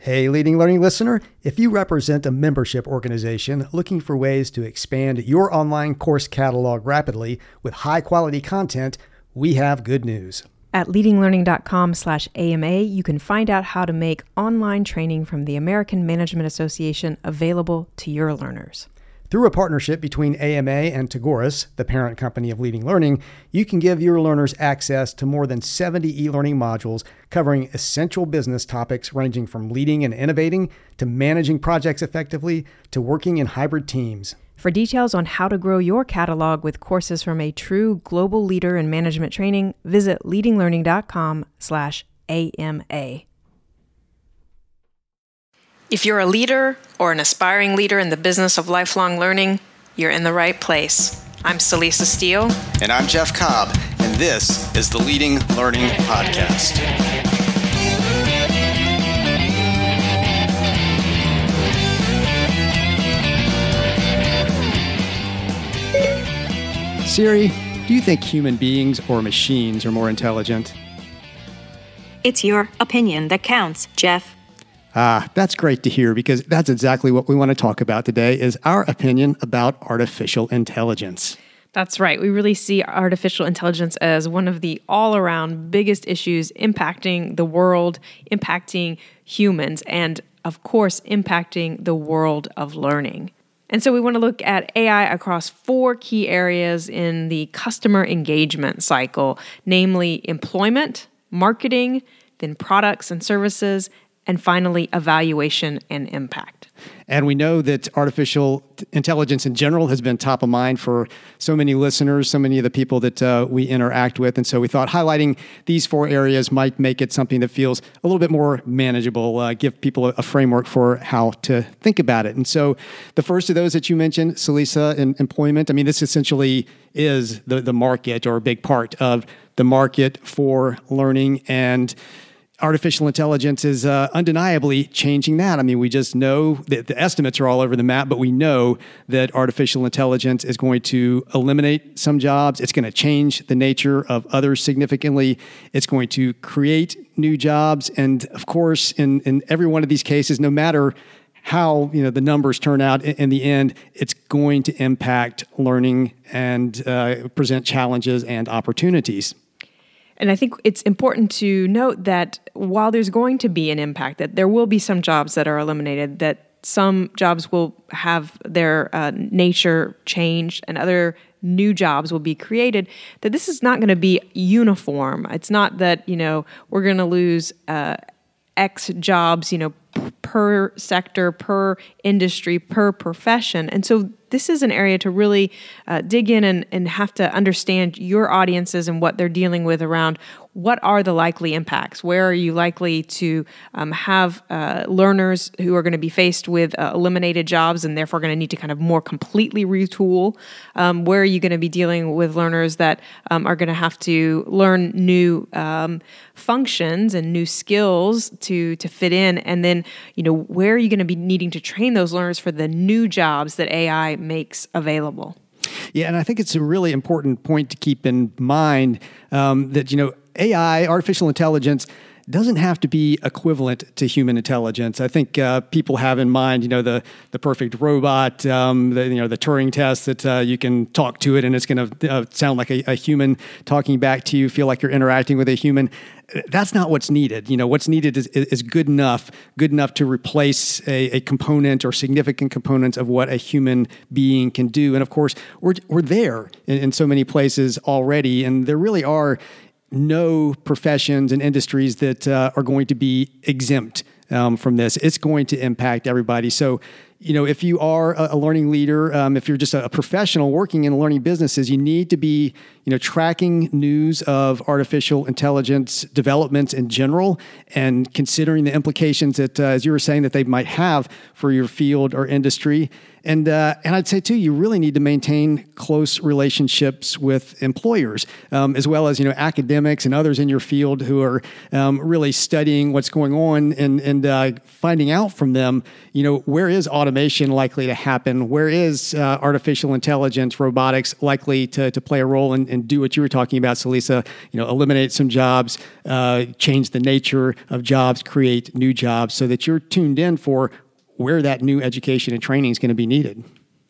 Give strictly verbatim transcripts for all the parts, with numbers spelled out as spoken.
Hey, Leading Learning listener, if you represent a membership organization looking for ways to expand your online course catalog rapidly with high-quality content, we have good news. At leadinglearning.com slash AMA, you can find out how to make online training from the American Management Association available to your learners. Through a partnership between A M A and Tagoras, the parent company of Leading Learning, you can give your learners access to more than seventy e-learning modules covering essential business topics ranging from leading and innovating to managing projects effectively to working in hybrid teams. For details on how to grow your catalog with courses from a true global leader in management training, visit leadinglearning.com slash AMA. If you're a leader or an aspiring leader in the business of lifelong learning, you're in the right place. I'm Celisa Steele. And I'm Jeff Cobb, and this is the Leading Learning Podcast. Siri, do you think human beings or machines are more intelligent? It's your opinion that counts, Jeff. Ah, that's great to hear because that's exactly what we want to talk about today is our opinion about artificial intelligence. That's right. We really see artificial intelligence as one of the all-around biggest issues impacting the world, impacting humans, and of course, impacting the world of learning. And so we want to look at A I across four key areas in the customer engagement cycle, namely employment, marketing, then products and services, and finally, evaluation and impact. And we know that artificial intelligence in general has been top of mind for so many listeners, so many of the people that uh, we interact with. And so we thought highlighting these four areas might make it something that feels a little bit more manageable, uh, give people a, a framework for how to think about it. And so the first of those that you mentioned, Celisa, in employment, I mean, this essentially is the, the market or a big part of the market for learning, and artificial intelligence is uh, undeniably changing that. I mean, we just know that the estimates are all over the map, but we know that artificial intelligence is going to eliminate some jobs. It's going to change the nature of others significantly. It's going to create new jobs. And of course, in, in every one of these cases, no matter how you know the numbers turn out in, in the end, it's going to impact learning and uh, present challenges and opportunities. And I think it's important to note that while there's going to be an impact, that there will be some jobs that are eliminated, that some jobs will have their uh, nature changed and other new jobs will be created, that this is not going to be uniform. It's not that, you know, we're going to lose uh, X jobs, you know, per sector, per industry, per profession. And so this is an area to really uh, dig in and, and have to understand your audiences and what they're dealing with around what are the likely impacts. Where are you likely to um, have uh, learners who are going to be faced with uh, eliminated jobs and therefore going to need to kind of more completely retool? Um, where are you going to be dealing with learners that um, are going to have to learn new um, functions and new skills to to fit in? And then, you know, where are you going to be needing to train those learners for the new jobs that A I makes available? Yeah, and I think it's a really important point to keep in mind um, that, you know, A I, artificial intelligence, doesn't have to be equivalent to human intelligence. I think uh, people have in mind, you know, the the perfect robot, um, the, you know, the Turing test that uh, you can talk to it and it's going to uh, sound like a, a human talking back to you, feel like you're interacting with a human. That's not what's needed. You know, what's needed is, is good enough, good enough to replace a, a component or significant components of what a human being can do. And of course, we're we're there in, in so many places already, and there really are no professions and industries that uh, are going to be exempt um, from this. It's going to impact everybody. So, you know, if you are a, a learning leader, um, if you're just a, a professional working in learning businesses, you need to be, you know, tracking news of artificial intelligence developments in general and considering the implications that, uh, as you were saying, that they might have for your field or industry. And uh, and I'd say, too, you really need to maintain close relationships with employers, um, as well as, you know, academics and others in your field who are um, really studying what's going on and, and uh, finding out from them, you know, where is automation automation likely to happen? Where is uh, artificial intelligence, robotics likely to, to play a role and, and do what you were talking about, Celisa? You know, eliminate some jobs, uh, change the nature of jobs, create new jobs, so that you're tuned in for where that new education and training is going to be needed.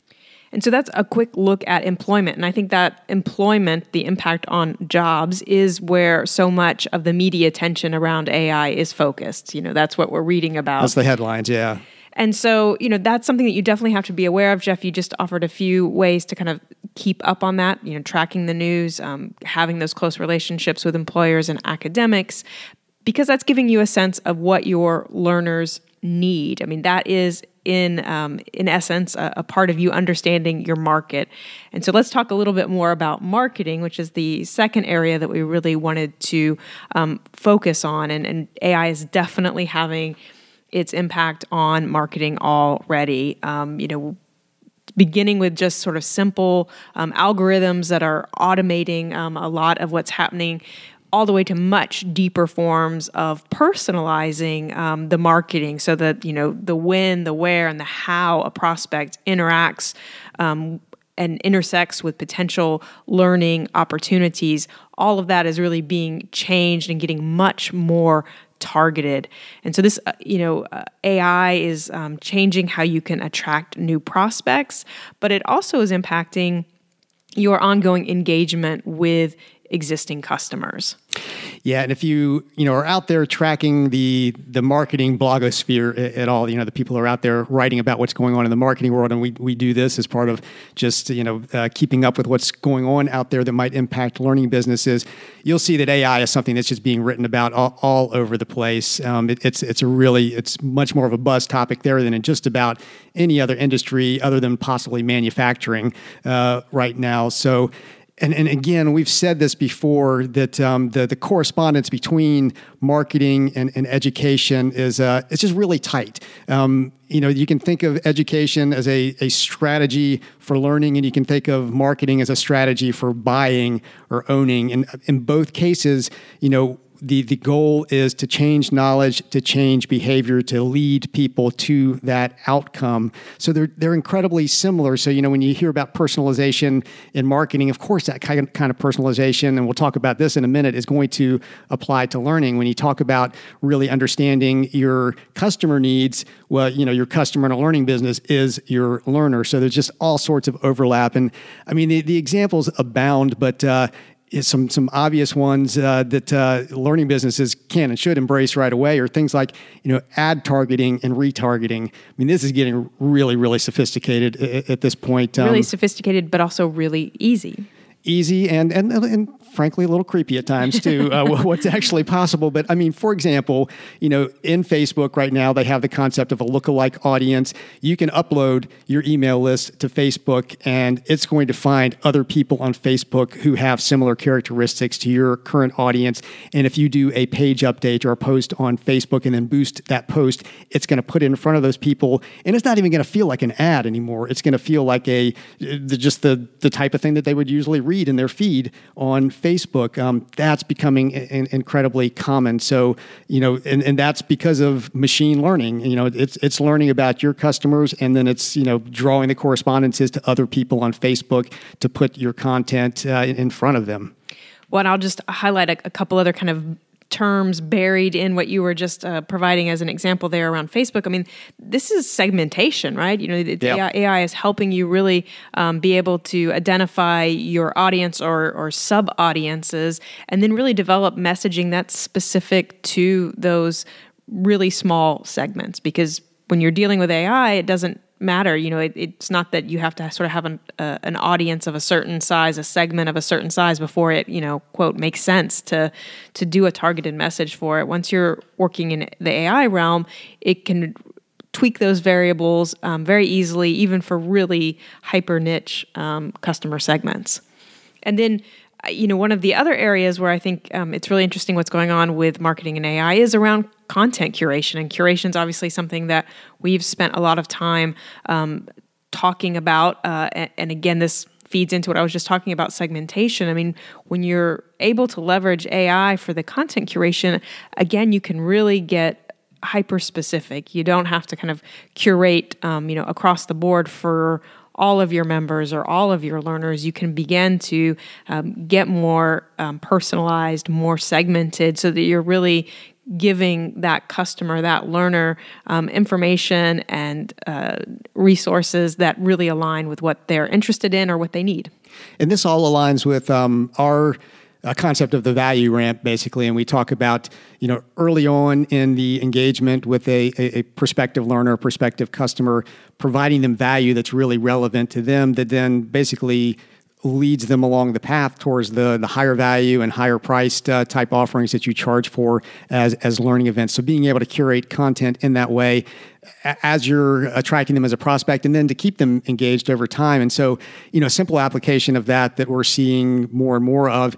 And so that's a quick look at employment. And I think that employment, the impact on jobs, is where so much of the media attention around A I is focused. You know, that's what we're reading about. That's the headlines, yeah. And so, you know, that's something that you definitely have to be aware of. Jeff, you just offered a few ways to kind of keep up on that, you know, tracking the news, um, having those close relationships with employers and academics, because that's giving you a sense of what your learners need. I mean, that is in um, in essence a, a part of you understanding your market. And so let's talk a little bit more about marketing, which is the second area that we really wanted to um, focus on. And, and A I is definitely having its impact on marketing already. Um, you know, beginning with just sort of simple um, algorithms that are automating um, a lot of what's happening, all the way to much deeper forms of personalizing um, the marketing, so that, you know, the when, the where, and the how a prospect interacts um, and intersects with potential learning opportunities. All of that is really being changed and getting much more targeted. And so this, uh, you know, uh, A I is um, changing how you can attract new prospects, but it also is impacting your ongoing engagement with existing customers. Yeah, and if you you know are out there tracking the the marketing blogosphere at, at all, you know the people who are out there writing about what's going on in the marketing world, and we we do this as part of just you know uh, keeping up with what's going on out there that might impact learning businesses. You'll see that A I is something that's just being written about all, all over the place. Um, it, it's it's a really it's much more of a buzz topic there than in just about any other industry other than possibly manufacturing uh, right now. So. And, and again, we've said this before, that um, the, the correspondence between marketing and, and education is uh, it's just really tight. Um, you know, you can think of education as a, a strategy for learning, and you can think of marketing as a strategy for buying or owning. And in both cases, you know, The, the goal is to change knowledge, to change behavior, to lead people to that outcome. So they're they're incredibly similar. So, you know, when you hear about personalization in marketing, of course, that kind of, kind of personalization, and we'll talk about this in a minute, is going to apply to learning. When you talk about really understanding your customer needs, well, you know, your customer in a learning business is your learner. So there's just all sorts of overlap. And I mean, the, the examples abound, but uh, is some some obvious ones uh, that uh, learning businesses can and should embrace right away are things like, you know, ad targeting and retargeting. I mean, this is getting really, really sophisticated at, at this point. Um, really sophisticated, but also really easy. Easy and, and and frankly a little creepy at times too. uh, what's actually possible, but I mean, for example, you know, in Facebook right now they have the concept of a lookalike audience. You can upload your email list to Facebook, and it's going to find other people on Facebook who have similar characteristics to your current audience. And if you do a page update or a post on Facebook and then boost that post, it's going to put it in front of those people, and it's not even going to feel like an ad anymore. It's going to feel like a just the the type of thing that they would usually read in their feed on Facebook. Um, that's becoming in, incredibly common. So, you know, and, and that's because of machine learning. You know, it's it's learning about your customers, and then it's, you know, drawing the correspondences to other people on Facebook to put your content uh, in, in front of them. Well, and I'll just highlight a, a couple other kind of terms buried in what you were just uh, providing as an example there around Facebook. I mean, this is segmentation, right? You know, the yeah. A I is helping you really um, be able to identify your audience or, or sub-audiences, and then really develop messaging that's specific to those really small segments. Because when you're dealing with A I, it doesn't matter. You know, it, it's not that you have to sort of have an, uh, an audience of a certain size, a segment of a certain size before it, you know, quote, makes sense to to do a targeted message for it. Once you're working in the A I realm, it can tweak those variables um, very easily, even for really hyper niche um, customer segments. And then, you know, one of the other areas where I think um, it's really interesting what's going on with marketing and A I is around content curation. And curation is obviously something that we've spent a lot of time um, talking about. Uh, and, and again, this feeds into what I was just talking about, segmentation. I mean, when you're able to leverage A I for the content curation, again, you can really get hyper-specific. You don't have to kind of curate, um, you know, across the board for all of your members or all of your learners. You can begin to um, get more um, personalized, more segmented, so that you're really giving that customer, that learner, um, information and uh, resources that really align with what they're interested in or what they need. And this all aligns with um, our uh, concept of the value ramp, basically. And we talk about, you know, early on in the engagement with a, a, a prospective learner, prospective customer, providing them value that's really relevant to them, that then basically leads them along the path towards the, the higher value and higher priced uh, type offerings that you charge for as, as learning events. So being able to curate content in that way as you're attracting them as a prospect, and then to keep them engaged over time. And so, you know, a simple application of that that we're seeing more and more of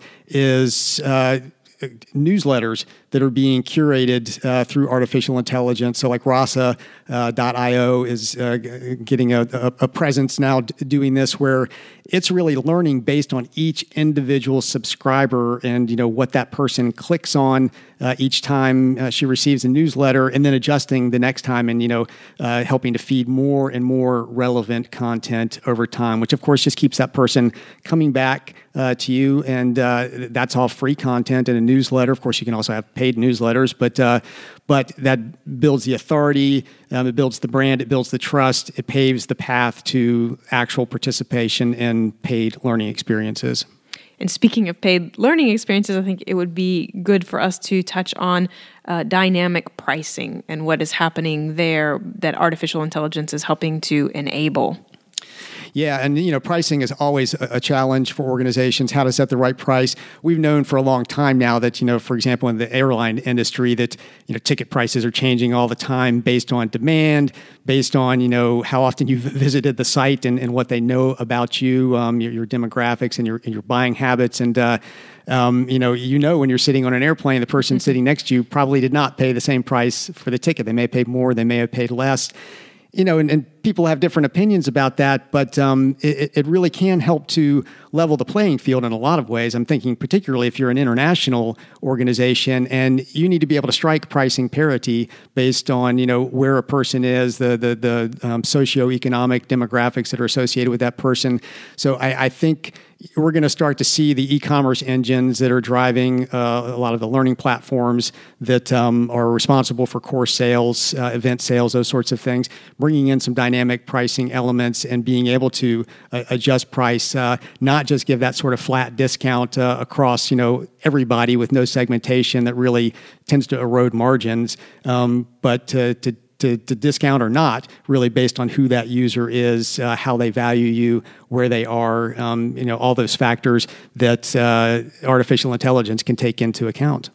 is uh, newsletters that are being curated uh, through artificial intelligence. So like Rasa dot io is uh, getting a, a, a presence now d- doing this, where it's really learning based on each individual subscriber and, you know, what that person clicks on uh, each time uh, she receives a newsletter, and then adjusting the next time and, you know, uh, helping to feed more and more relevant content over time, which of course just keeps that person coming back uh, to you. And uh, that's all free content in a newsletter. Of course, you can also have paid newsletters, but uh, but that builds the authority, um, it builds the brand, it builds the trust, it paves the path to actual participation in paid learning experiences. And speaking of paid learning experiences, I think it would be good for us to touch on uh, dynamic pricing and what is happening there that artificial intelligence is helping to enable. Yeah, and you know, pricing is always a, a challenge for organizations, how to set the right price. We've known for a long time now that, you know, for example, in the airline industry, that, you know, ticket prices are changing all the time based on demand, based on, you know, how often you've visited the site and, and what they know about you, um, your, your demographics and your, and your buying habits. And, uh, um, you know, you know, when you're sitting on an airplane, the person mm-hmm. sitting next to you probably did not pay the same price for the ticket. They may have paid more, they may have paid less. You know, and, and people have different opinions about that, but um, it, it really can help to level the playing field in a lot of ways. I'm thinking particularly if you're an international organization and you need to be able to strike pricing parity based on, you know, where a person is, the the the um, socioeconomic demographics that are associated with that person. So I, I think we're going to start to see the e-commerce engines that are driving uh, a lot of the learning platforms that um, are responsible for course sales, uh, event sales, those sorts of things, bringing in some dynamic pricing elements and being able to uh, adjust price, uh, not just give that sort of flat discount uh, across, you know, everybody with no segmentation that really tends to erode margins, um, but to, to To, to discount or not, really based on who that user is, uh, how they value you, where they are, um, you know, all those factors that uh, artificial intelligence can take into account.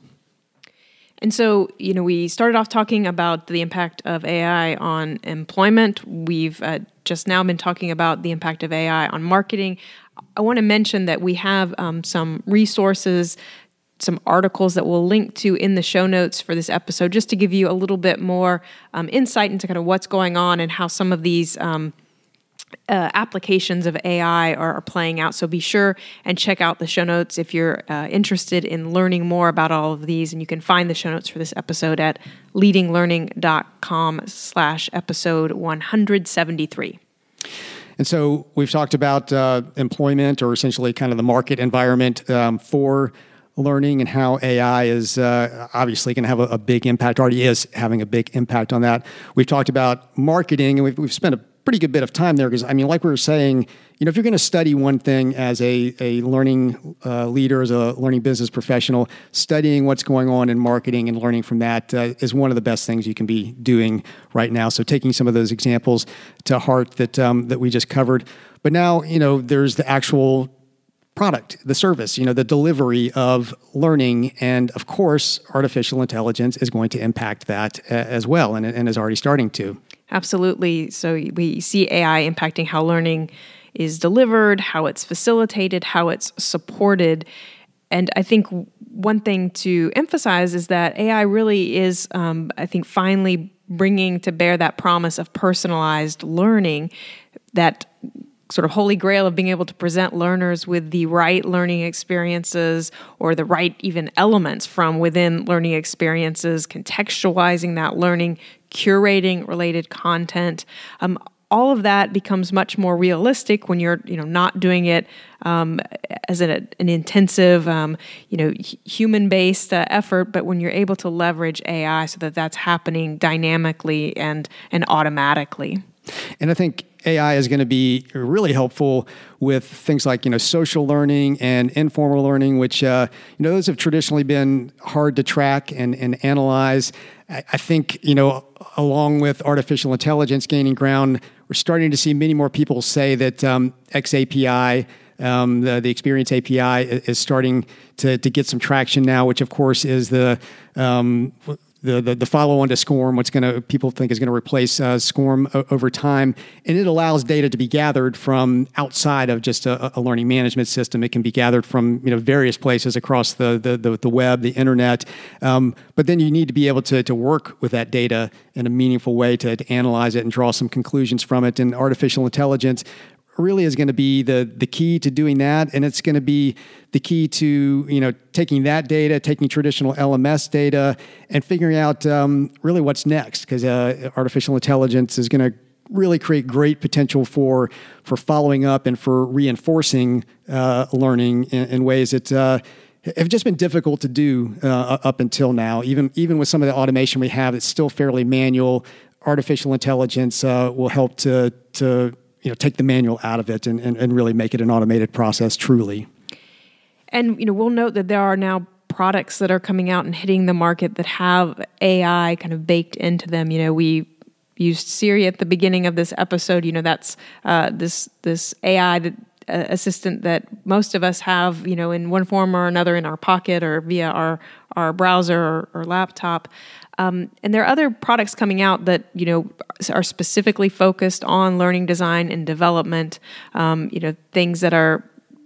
And so, you know, we started off talking about the impact of A I on employment. We've uh, just now been talking about the impact of A I on marketing. I want to mention that we have um, some resources, some articles that we'll link to in the show notes for this episode, just to give you a little bit more um, insight into kind of what's going on and how some of these um, uh, applications of A I are, are playing out. So be sure and check out the show notes if you're uh, interested in learning more about all of these. And you can find the show notes for this episode at leadinglearning.com slash episode one seventy-three. And so we've talked about uh, employment, or essentially kind of the market environment um, for learning, and how A I is uh, obviously going to have a, a big impact, already is having a big impact on that. We've talked about marketing, and we've, we've spent a pretty good bit of time there because, I mean, like we were saying, you know, if you're going to study one thing as a, a learning uh, leader, as a learning business professional, studying what's going on in marketing and learning from that uh, is one of the best things you can be doing right now. So taking some of those examples to heart that um, that we just covered. But now, you know, there's the actual product, the service, you know, the delivery of learning. And of course, artificial intelligence is going to impact that uh, as well, and, and is already starting to. Absolutely. So we see A I impacting how learning is delivered, how it's facilitated, how it's supported. And I think one thing to emphasize is that A I really is, um, I think, finally bringing to bear that promise of personalized learning that sort of holy grail of being able to present learners with the right learning experiences or the right even elements from within learning experiences, contextualizing that learning, curating related content. Um, all of that becomes much more realistic when you're, you know, not doing it um, as an, an intensive, um, you know, h- human-based uh, effort, but when you're able to leverage A I so that that's happening dynamically and and automatically. And I think A I is going to be really helpful with things like, you know, social learning and informal learning, which, uh, you know, those have traditionally been hard to track and, and analyze. I, I think, you know, along with artificial intelligence gaining ground, we're starting to see many more people say that um, X A P I, um, the, the Experience A P I, is starting to, to get some traction now, which, of course, is the um, The, the, the follow-on to SCORM, what's going to people think is going to replace uh, SCORM o- over time, and it allows data to be gathered from outside of just a, a learning management system. It can be gathered from you know various places across the the, the, the web, the internet. Um, but then you need to be able to to work with that data in a meaningful way to, to analyze it and draw some conclusions from it. And artificial intelligence really is going to be the the key to doing that, and it's going to be the key to you know taking that data, taking traditional L M S data, and figuring out um, really what's next. Because uh, artificial intelligence is going to really create great potential for for following up and for reinforcing uh, learning in, in ways that uh, have just been difficult to do uh, up until now. Even even with some of the automation we have, it's still fairly manual. Artificial intelligence uh, will help to to you know, take the manual out of it and, and, and really make it an automated process truly. And, you know, we'll note that there are now products that are coming out and hitting the market that have A I kind of baked into them. You know, we used Siri at the beginning of this episode. You know, that's uh, this this A I that, uh, assistant that most of us have, you know, in one form or another in our pocket or via our, our browser or, or laptop. Um, and there are other products coming out that, you know, are specifically focused on learning design and development, um, you know, things that are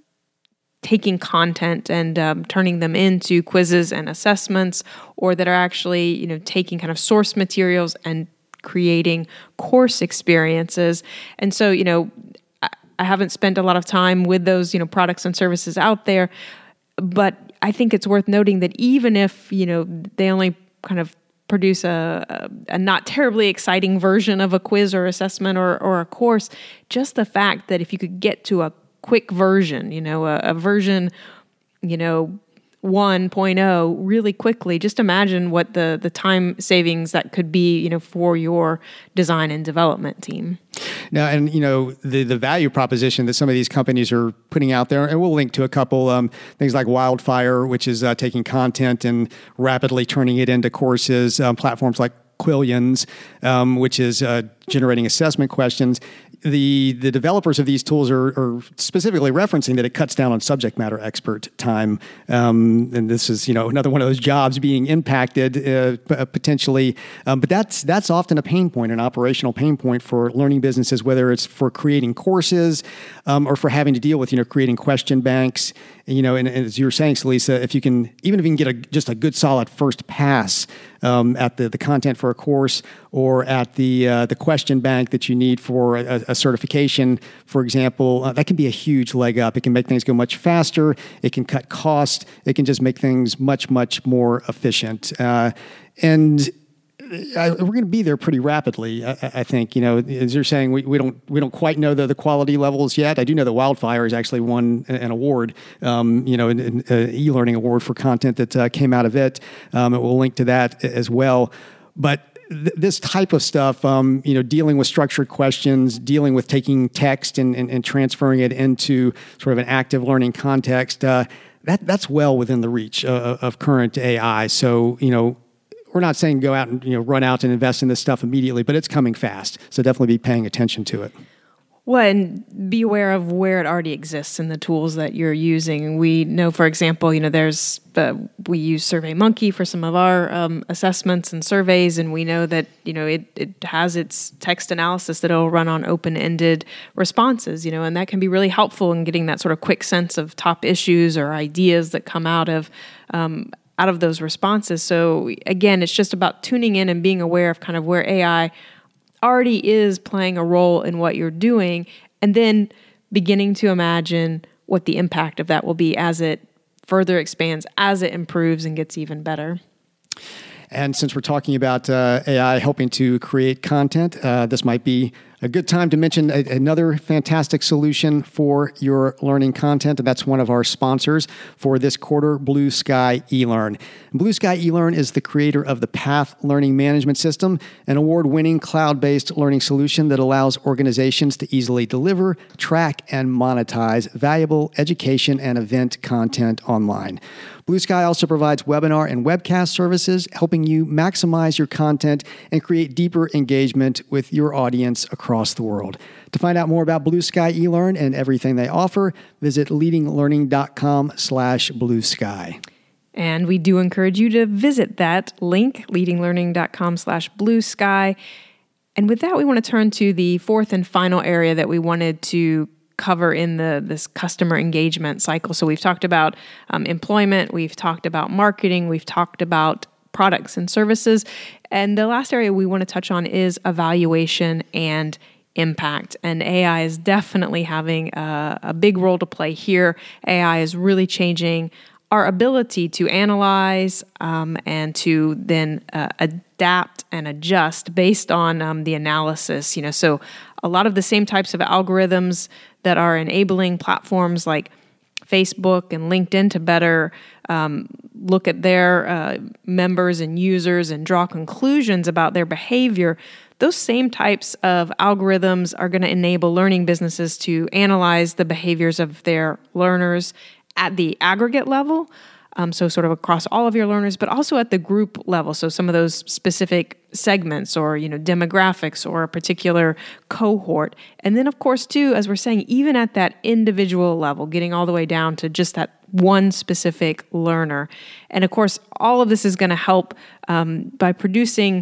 taking content and um, turning them into quizzes and assessments, or that are actually, you know, taking kind of source materials and creating course experiences. And so, you know, I, I haven't spent a lot of time with those, you know, products and services out there, but I think it's worth noting that even if, you know, they only kind of produce a, a, a not terribly exciting version of a quiz or assessment or, or a course, just the fact that if you could get to a quick version, you know, a, a version, you know, one point oh really quickly, just imagine what the, the time savings that could be, you know, for your design and development team. Now, and, you know, the, the value proposition that some of these companies are putting out there, and we'll link to a couple um, things like Wildfire, which is uh, taking content and rapidly turning it into courses, um, platforms like Quillions, um, which is uh, generating assessment questions. The the developers of these tools are, are specifically referencing that it cuts down on subject matter expert time, um, and this is you know another one of those jobs being impacted uh, p- potentially. Um, but that's that's often a pain point, an operational pain point for learning businesses, whether it's for creating courses um, or for having to deal with you know creating question banks. You know, and, and as you were saying, Celisa, if you can even if you can get a, just a good solid first pass um, at the, the content for a course or at the uh, the question bank that you need for a, a certification, for example, uh, that can be a huge leg up. It can make things go much faster. It can cut cost. It can just make things much, much more efficient. Uh, and I, we're going to be there pretty rapidly. I, I think, you know, as you're saying, we, we don't we don't quite know the, the quality levels yet. I do know that Wildfire has actually won an award, um, you know, an, an e-learning award for content that uh, came out of it. Um, and we'll link to that as well. But th- this type of stuff, um, you know, dealing with structured questions, dealing with taking text and, and, and transferring it into sort of an active learning context, uh, that that's well within the reach uh, of current A I. So, you know, we're not saying go out and you know run out and invest in this stuff immediately, but it's coming fast. So definitely be paying attention to it. Well, and be aware of where it already exists in the tools that you're using. We know, for example, you know, there's uh, we use SurveyMonkey for some of our um, assessments and surveys, and we know that you know it it has its text analysis that it'll run on open-ended responses. You know, and that can be really helpful in getting that sort of quick sense of top issues or ideas that come out of. Um, out of those responses. So again, it's just about tuning in and being aware of kind of where A I already is playing a role in what you're doing, and then beginning to imagine what the impact of that will be as it further expands, as it improves and gets even better. And since we're talking about uh, A I helping to create content, uh, this might be a good time to mention a, another fantastic solution for your learning content, and that's one of our sponsors for this quarter, Blue Sky eLearn. Blue Sky eLearn is the creator of the Path Learning Management System, an award-winning cloud-based learning solution that allows organizations to easily deliver, track, and monetize valuable education and event content online. Blue Sky also provides webinar and webcast services, helping you maximize your content and create deeper engagement with your audience across the world. To find out more about Blue Sky eLearn and everything they offer, visit leadinglearning.com slash Blue Sky. And we do encourage you to visit that link, leadinglearning.com slash Blue Sky. And with that, we want to turn to the fourth and final area that we wanted to cover in the this customer engagement cycle. So we've talked about um, employment, we've talked about marketing, we've talked about products and services. And the last area we want to touch on is evaluation and impact. And A I is definitely having a, a big role to play here. A I is really changing our ability to analyze um, and to then uh, adapt and adjust based on um, the analysis. You know, so a lot of the same types of algorithms that are enabling platforms like Facebook and LinkedIn to better um, look at their uh, members and users and draw conclusions about their behavior. Those same types of algorithms are going to enable learning businesses to analyze the behaviors of their learners at the aggregate level, um, so sort of across all of your learners, but also at the group level. So some of those specific segments or, you know, demographics or a particular cohort. And then, of course, too, as we're saying, even at that individual level, getting all the way down to just that one specific learner. And of course, all of this is going to help um, by producing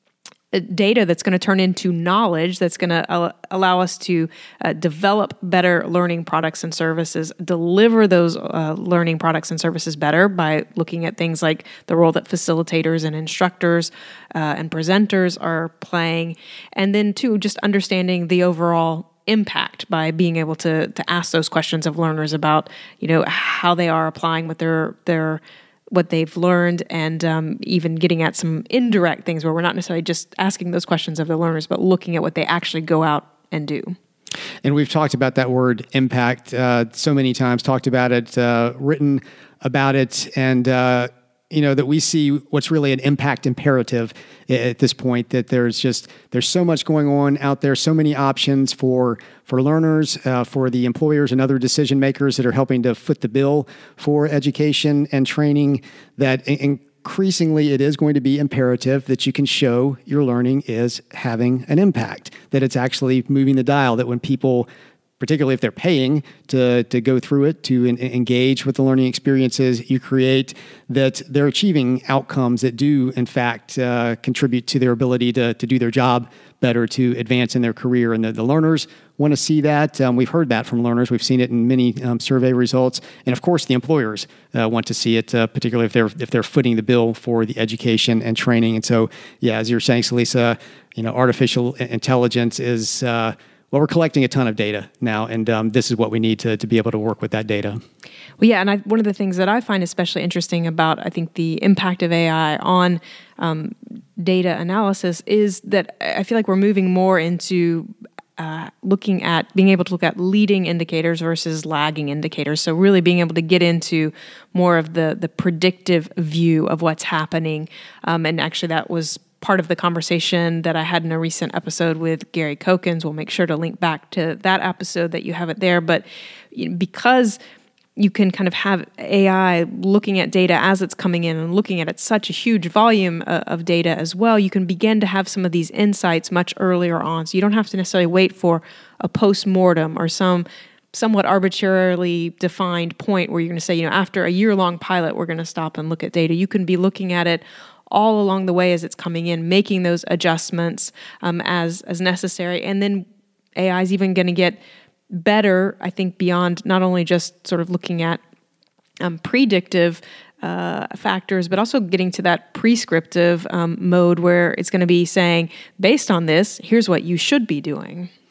data that's going to turn into knowledge that's going to uh, allow us to uh, develop better learning products and services, deliver those uh, learning products and services better by looking at things like the role that facilitators and instructors uh, and presenters are playing, and then too, just understanding the overall impact by being able to to ask those questions of learners about, you know, how they are applying what their their what they've learned, and um, even getting at some indirect things where we're not necessarily just asking those questions of the learners, but looking at what they actually go out and do. And we've talked about that word impact uh, so many times, talked about it, uh, written about it, and uh, you know, that we see what's really an impact imperative at this point, that there's just, there's so much going on out there, so many options for, for learners, uh, for the employers and other decision makers that are helping to foot the bill for education and training, that increasingly it is going to be imperative that you can show your learning is having an impact, that it's actually moving the dial, that when people, particularly if they're paying to, to go through it, to en- engage with the learning experiences you create, that they're achieving outcomes that do, in fact, uh, contribute to their ability to, to do their job better, to advance in their career. And the, the learners want to see that. Um, we've heard that from learners. We've seen it in many um, survey results. And of course, the employers uh, want to see it, uh, particularly if they're if they're footing the bill for the education and training. And so, yeah, as you're saying, Celisa, you know, artificial intelligence is... Uh, Well, we're collecting a ton of data now, and um, this is what we need to, to be able to work with that data. Well, yeah, and I, one of the things that I find especially interesting about, I think, the impact of A I on um, data analysis is that I feel like we're moving more into uh, looking at, being able to look at leading indicators versus lagging indicators. So really being able to get into more of the, the predictive view of what's happening. Um, and actually that was part of the conversation that I had in a recent episode with Gary Kokens. We'll make sure to link back to that episode that you have it there. But you know, because you can kind of have A I looking at data as it's coming in and looking at it such a huge volume uh, of data as well, you can begin to have some of these insights much earlier on. So you don't have to necessarily wait for a post-mortem or some somewhat arbitrarily defined point where you're going to say, you know, after a year-long pilot, we're going to stop and look at data. You can be looking at it all along the way as it's coming in, making those adjustments um, as as necessary. And then A I is even going to get better, I think, beyond not only just sort of looking at um, predictive uh, factors, but also getting to that prescriptive um, mode where it's going to be saying, based on this, here's what you should be doing.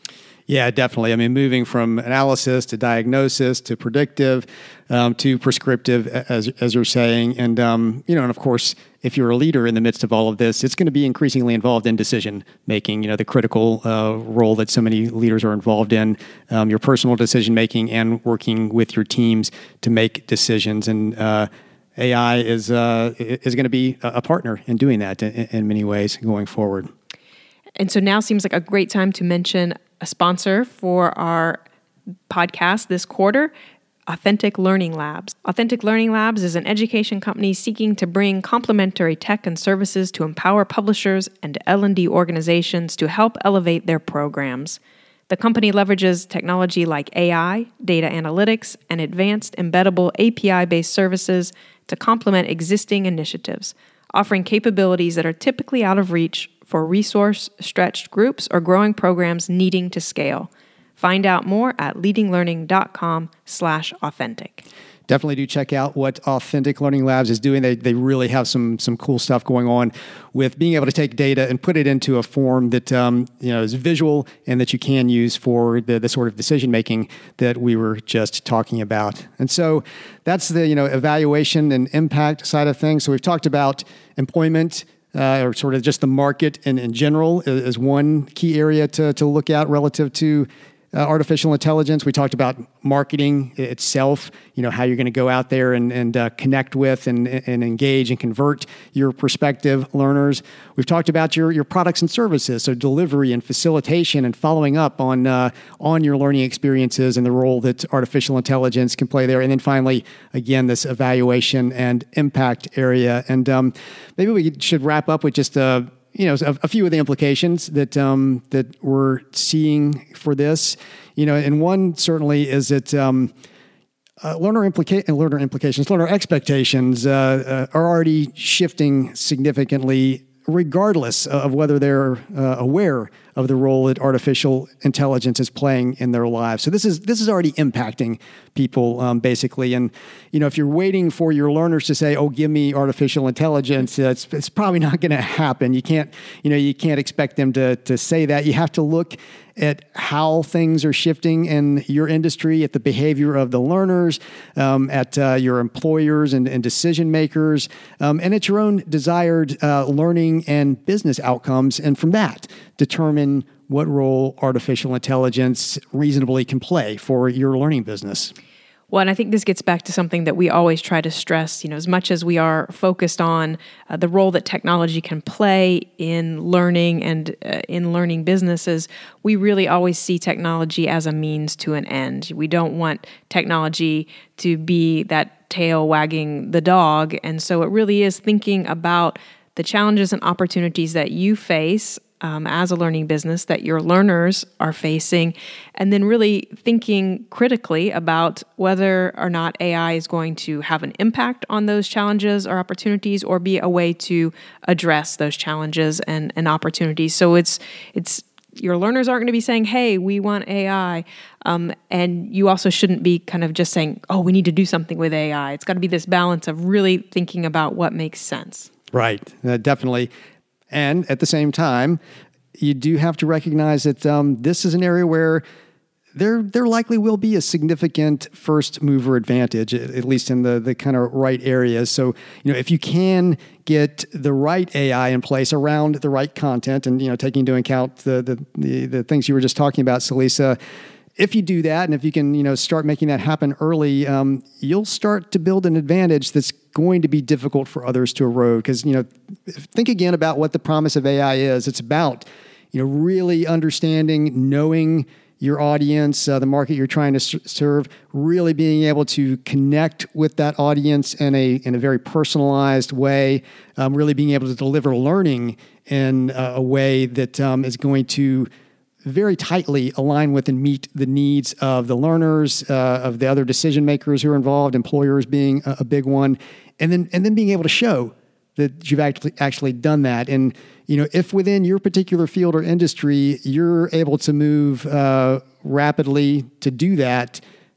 Yeah, definitely. I mean, moving from analysis to diagnosis to predictive um, to prescriptive, as as you're saying, and um, you know, and of course, if you're a leader in the midst of all of this, it's going to be increasingly involved in decision making. You know, the critical uh, role that so many leaders are involved in, um, your personal decision making, and working with your teams to make decisions. And uh, A I is uh, is going to be a partner in doing that in, in many ways going forward. And so now seems like a great time to mention a sponsor for our podcast this quarter, Authentic Learning Labs. Authentic Learning Labs is an education company seeking to bring complementary tech and services to empower publishers and L and D organizations to help elevate their programs. The company leverages technology like A I, data analytics, and advanced embeddable A P I-based services to complement existing initiatives, offering capabilities that are typically out of reach for resource-stretched groups or growing programs needing to scale. Find out more at leadinglearning.com slash authentic. Definitely do check out what Authentic Learning Labs is doing. They they really have some some cool stuff going on with being able to take data and put it into a form that um, you know is visual and that you can use for the the sort of decision making that we were just talking about. And so that's the you know evaluation and impact side of things. So we've talked about employment. Uh, or sort of just the market in, in general is, is one key area to, to look at relative to uh, artificial intelligence. We talked about marketing itself, you know, how you're going to go out there and, and uh, connect with and, and engage and convert your prospective learners. We've talked about your, your products and services, so delivery and facilitation and following up on uh, on your learning experiences and the role that artificial intelligence can play there. And then finally, again, this evaluation and impact area. And um, maybe we should wrap up with just a you know, a, a few of the implications that um, that we're seeing for this, you know, and one certainly is that um, uh, learner implica- learner implications, learner expectations uh, uh, are already shifting significantly, regardless of whether they're uh, aware of the role that artificial intelligence is playing in their lives. So this is this is already impacting people, um, basically. And you know, if you're waiting for your learners to say, "Oh, give me artificial intelligence," uh, it's, it's probably not going to happen. You can't, you know, you can't expect them to to say that. You have to look at how things are shifting in your industry, at the behavior of the learners, um, at uh, your employers and, and decision makers, um, and at your own desired uh, learning and business outcomes. And from that, determine what role artificial intelligence reasonably can play for your learning business. Well, and I think this gets back to something that we always try to stress, you know, as much as we are focused on uh, the role that technology can play in learning and uh, in learning businesses, we really always see technology as a means to an end. We don't want technology to be that tail wagging the dog. And so it really is thinking about the challenges and opportunities that you face Um, as a learning business, that your learners are facing, and then really thinking critically about whether or not A I is going to have an impact on those challenges or opportunities, or be a way to address those challenges and, and opportunities. So it's it's your learners aren't going to be saying, "Hey, we want A I," um, and you also shouldn't be kind of just saying, "Oh, we need to do something with A I." It's got to be this balance of really thinking about what makes sense. Right, uh, definitely. And at the same time, you do have to recognize that um, this is an area where there there likely will be a significant first mover advantage, at least in the the kind of right areas. So, you know, if you can get the right A I in place around the right content, and you know, taking into account the the the, the things you were just talking about, Celisa. If you do that, and if you can, you know, start making that happen early, um, you'll start to build an advantage that's going to be difficult for others to erode. Because, you know, think again about what the promise of A I is. It's about, you know, really understanding, knowing your audience, uh, the market you're trying to s- serve, really being able to connect with that audience in a in a very personalized way, um, really being able to deliver learning in uh, a way that um, is going to very tightly align with and meet the needs of the learners, uh, of the other decision makers who are involved, employers being a, a big one, and then and then being able to show that you've actually actually done that. And you know, if within your particular field or industry you're able to move uh, rapidly to do that,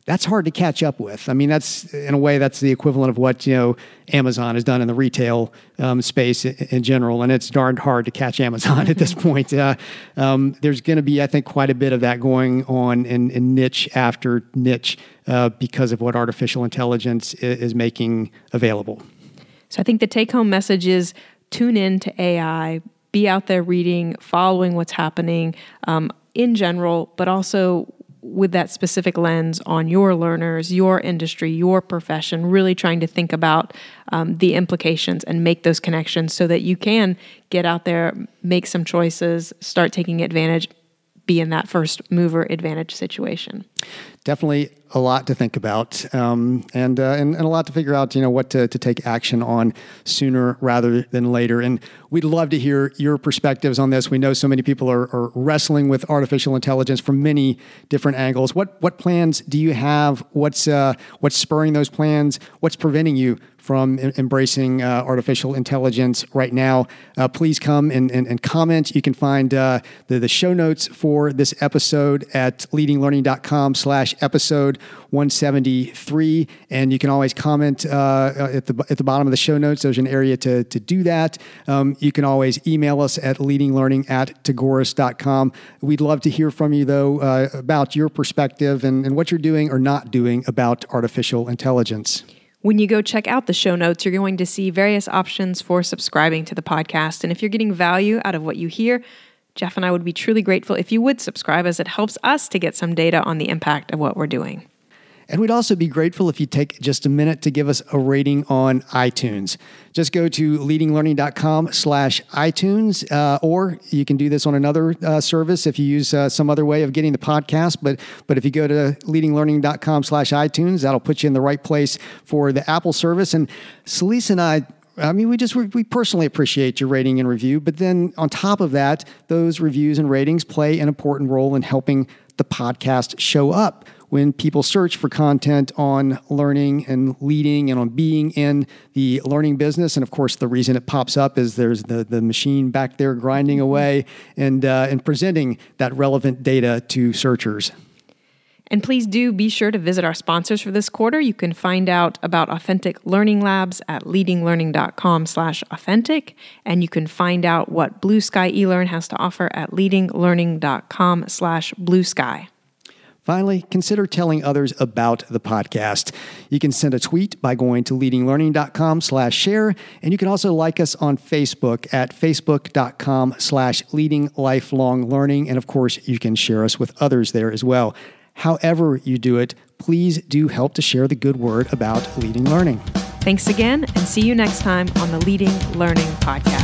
that's hard to catch up with. I mean, that's in a way, that's the equivalent of what, you know, Amazon has done in the retail um, space in, in general. And it's darn hard to catch Amazon at this point. Uh, um, there's going to be, I think, quite a bit of that going on in, in niche after niche uh, because of what artificial intelligence is, is making available. So I think the take-home message is tune in to A I, be out there reading, following what's happening um, in general, but also with that specific lens on your learners, your industry, your profession, really trying to think about um, the implications and make those connections so that you can get out there, make some choices, start taking advantage, be in that first mover advantage situation. Definitely a lot to think about, um, and, uh, and and a lot to figure out. You know what to, to take action on sooner rather than later. And we'd love to hear your perspectives on this. We know so many people are, are wrestling with artificial intelligence from many different angles. What what plans do you have? What's uh, what's spurring those plans? What's preventing you from em- embracing uh, artificial intelligence right now? Uh, please come and, and, and comment. You can find uh, the, the show notes for this episode at leadinglearning.com slash episode one seventy-three. And you can always comment uh, at the at the bottom of the show notes. There's an area to, to do that. Um, you can always email us at leadinglearning at tagoras dot com. We'd love to hear from you, though, uh, about your perspective and, and what you're doing or not doing about artificial intelligence. When you go check out the show notes, you're going to see various options for subscribing to the podcast. And if you're getting value out of what you hear, Jeff and I would be truly grateful if you would subscribe, as it helps us to get some data on the impact of what we're doing. And we'd also be grateful if you take just a minute to give us a rating on iTunes. Just go to leadinglearning.com slash iTunes, uh, or you can do this on another uh, service if you use uh, some other way of getting the podcast. But but if you go to leadinglearning.com slash iTunes, that'll put you in the right place for the Apple service. And Celeste and I, I mean, we just we personally appreciate your rating and review. But then on top of that, those reviews and ratings play an important role in helping the podcast show up when people search for content on learning and leading and on being in the learning business. And of course, the reason it pops up is there's the, the machine back there grinding away and, uh, and presenting that relevant data to searchers. And please do be sure to visit our sponsors for this quarter. You can find out about Authentic Learning Labs at leadinglearning.com slash authentic. And you can find out what Blue Sky eLearn has to offer at leadinglearning.com slash blue sky. Finally, consider telling others about the podcast. You can send a tweet by going to leadinglearning.com slash share, and you can also like us on Facebook at facebook.com slash leading lifelong learning. And of course, you can share us with others there as well. However you do it, please do help to share the good word about Leading Learning. Thanks again, and see you next time on the Leading Learning Podcast.